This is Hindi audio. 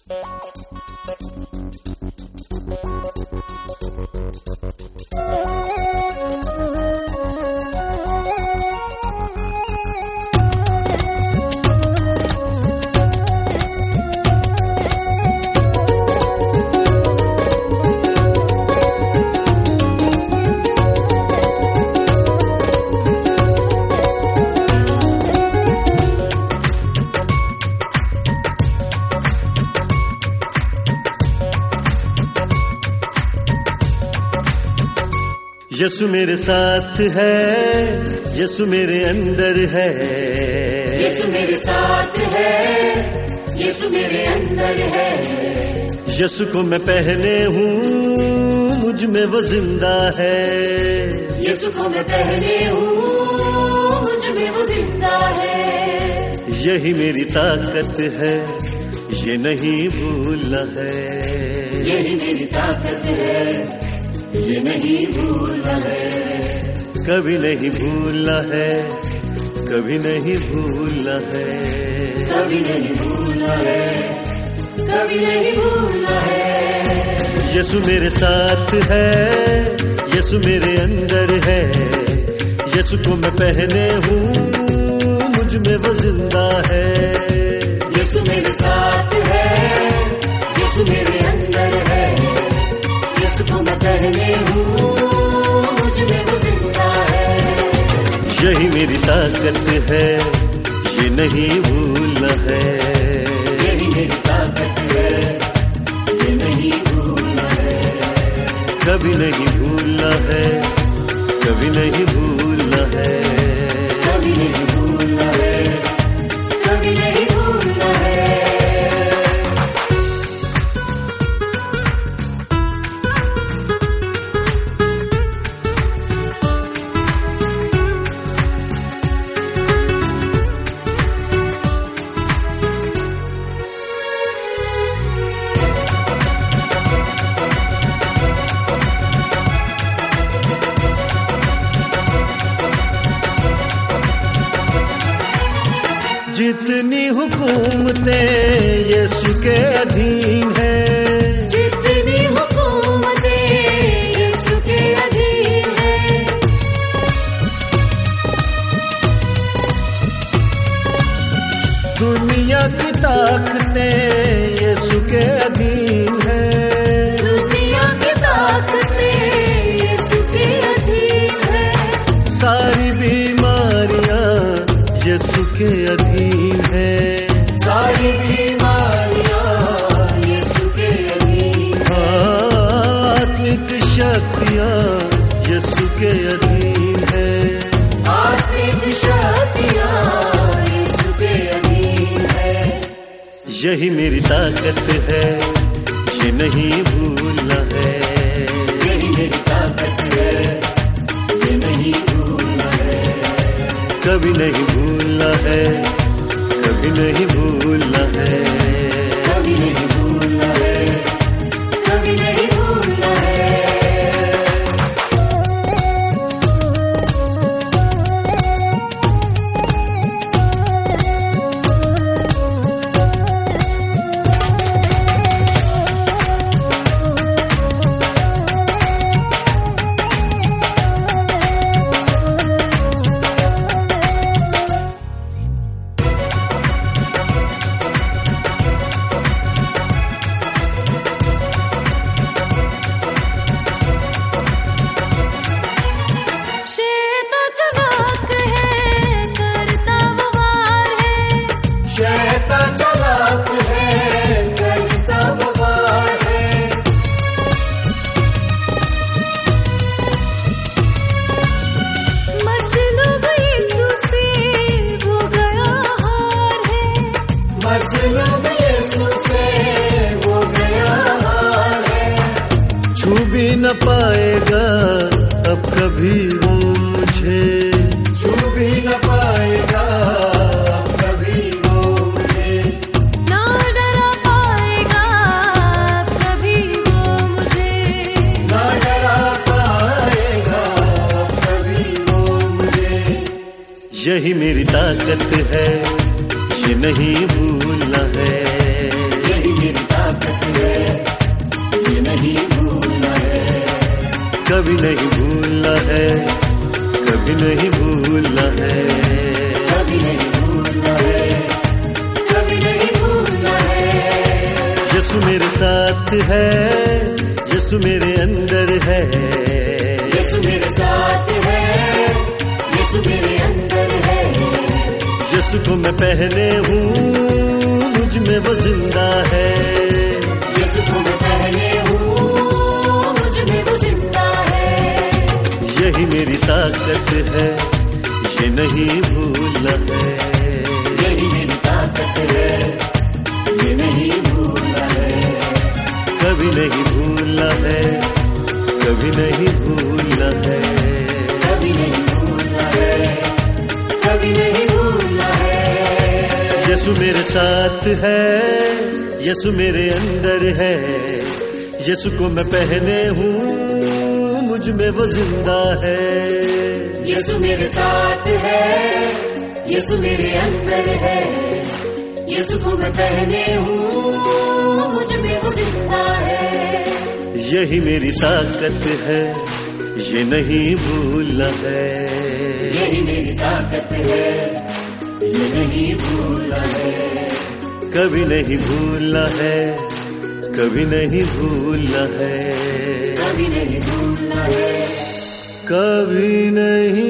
यीशु मेरे साथ है, यीशु मेरे अंदर है। यीशु मेरे साथ है, यीशु मेरे अंदर है। यीशु को मैं पहने हूँ, मुझ में वो जिंदा है। यीशु को मैं पहने हूँ, मुझ में वो जिंदा है। यही मेरी ताकत है, ये नहीं भूलना है। यही मेरी ताकत है, ये नहीं भूलना है। कभी नहीं भूलना है, कभी नहीं भूलना है। कभी नहीं भूलना है, कभी नहीं भूलना है। यीशु मेरे साथ है, यीशु मेरे अंदर है। यीशु को मैं पहने हूँ, मुझ में वो जिंदा है। यीशु मेरे साथ है, यीशु मेरे अंदर है। यीशु को मैं पहने हूँ, मुझ में वो जिंदा है। यही मेरी ताकत है, ये नहीं भूलना है। यही मेरी ताकत है, ये नहीं भूलना है। कभी नहीं भूलना है, कभी नहीं भूलना है। कभी नहीं भूलना है, कभी नहीं भूलना है। जितनी हुकूमतें यीशु के अधीन है। जितनी हुकूमतें यीशु के अधीन है। दुनिया की ताकतें यीशु के अधीन है। दुनिया की ताकतें यीशु के अधीन है। सारी बीमारियां यीशु के अधीन है। सारी बीमारियां यीशु के अधीन है। आत्मिक शक्तियां यीशु के अधीन है। आत्मिक शक्तियां यीशु के अधीन है। यही मेरी ताकत है, ये नहीं भूलना है। यही मेरी ताकत है, ये नहीं भूलना है। कभी नहीं भूलना है, कभी नहीं भूलना है। कभी नहीं भूलना है, कभी नहीं भूलना है। छू भी न पाएगा अब कभी वो मुझे। छू भी न पाएगा अब कभी वो मुझे। ना डरा पाएगा अब कभी वो मुझे। ना डरा पाएगा अब कभी वो मुझे। यही मेरी ताकत है, ये नहीं भूलना है। यही मेरी ताकत है, ये नहीं भूलना है, कभी नहीं भूलना है, कभी नहीं भूलना है, कभी नहीं भूलना है, कभी नहीं भूलना है। यीशु मेरे साथ है, यीशु मेरे अंदर है, यीशु मेरे साथ है, यीशु मेरे अंदर है। यीशु को मैं पहने हूँ, मुझ में वो जिंदा है, यीशु को मैं पहने हूँ, मुझ में वो जिंदा है। यही मेरी ताकत है, ये नहीं भूलना है, यही मेरी ताकत है, ये नहीं भूलना है, कभी नहीं भूलना है, कभी नहीं भूलना है, कभी नहीं भूलना है, कभी नहीं भूलना है। यीशु मेरे साथ है, यीशु मेरे अंदर है, यीशु को मैं पहने हूँ, मुझ में वो जिंदा है, यीशु मेरे साथ है, यीशु मेरे अंदर है, यीशु को मैं पहने हूँ, मुझ में वो जिंदा है। यही मेरी ताकत है, ये नहीं भूलना है, यही मेरी ताकत है, ये नहीं भूलना है, कभी नहीं भूलना है, कभी नहीं भूलना है, कभी नहीं भूलना है, कभी नहीं